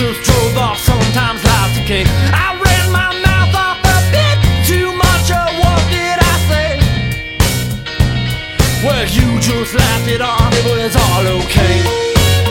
just drove off, sometimes life's a cake. I ran my mouth off a bit too much, or what did I say? Well, you just laughed it off, it was all okay.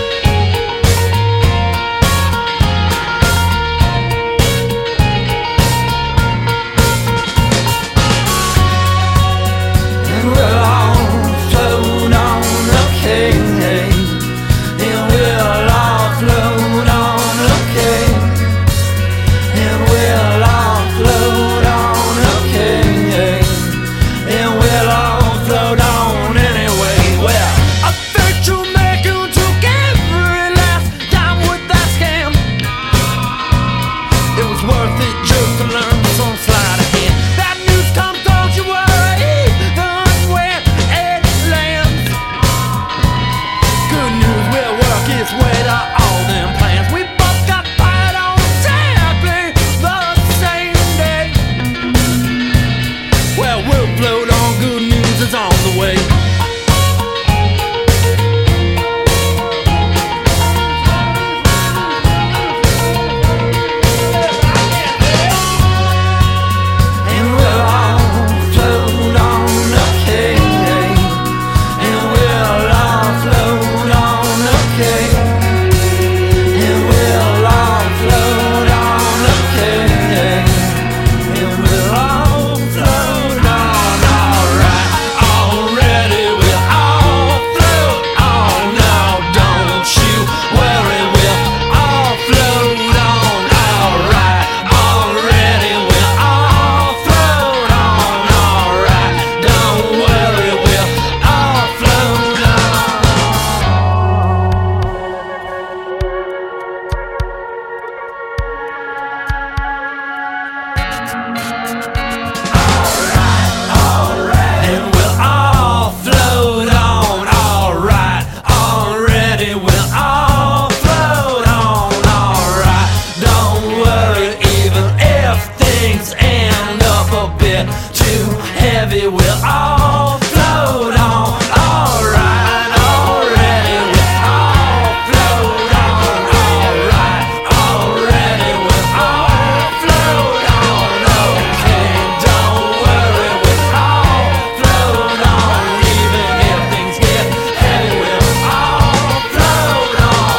We'll all float on, alright, already. We'll all float on, alright, already. We'll all float on, okay. Don't worry, we'll all float on, even if things get heavy. We'll all float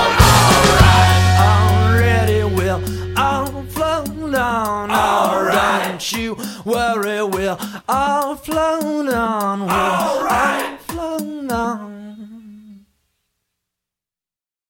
on, alright, already. We'll all float on, alright. Don't you worry, we'll all float on, we'll all float on.